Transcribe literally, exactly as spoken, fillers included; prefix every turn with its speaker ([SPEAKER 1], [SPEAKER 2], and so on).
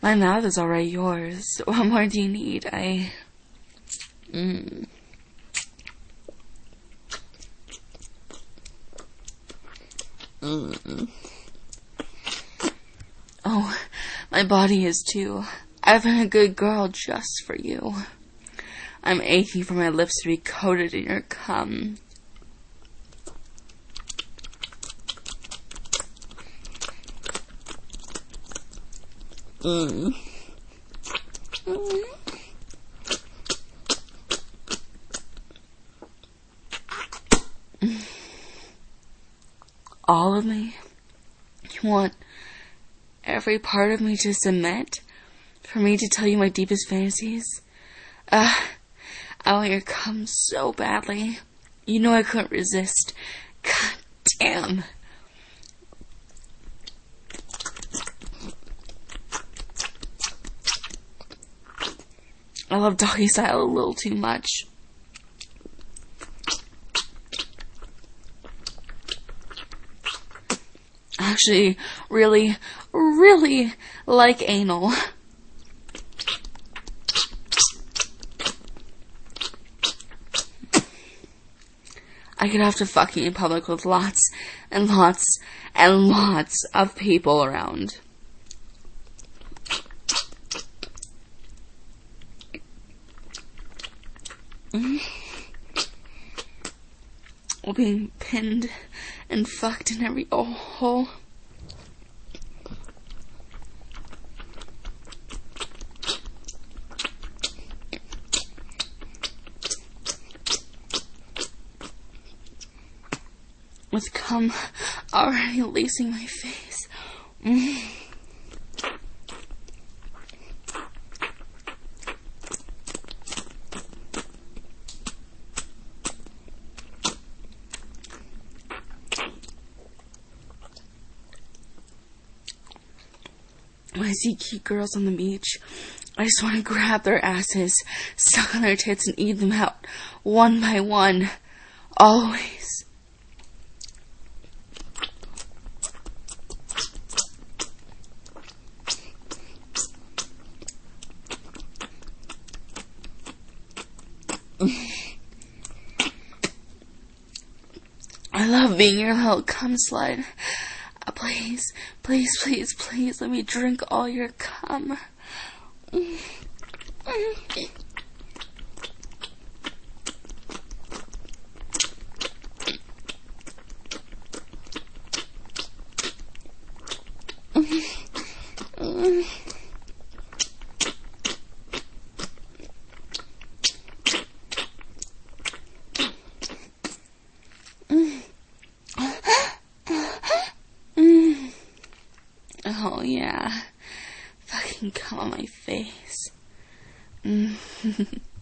[SPEAKER 1] My mouth is already yours. What more do you need? I... Mm. Mm. Oh, my body is too. I've been a good girl just for you. I'm aching for my lips to be coated in your cum. Mm. Mm. All of me? You want every part of me to submit? For me to tell you my deepest fantasies? Uh, I want your cum so badly. You know I couldn't resist. God damn. I love doggy style a little too much. Actually, really, really like anal. I could have to fuck you in public with lots and lots and lots of people around. Mm. We're being pinned and fucked in every oh, hole. With cum already lacing my face. Mm. When I see cute girls on the beach, I just want to grab their asses, suck on their tits, and eat them out, one by one. Always. I love being your little cum slut. Uh, please, please, please, please, let me drink all your cum. Oh yeah, fucking cum on my face. Mm.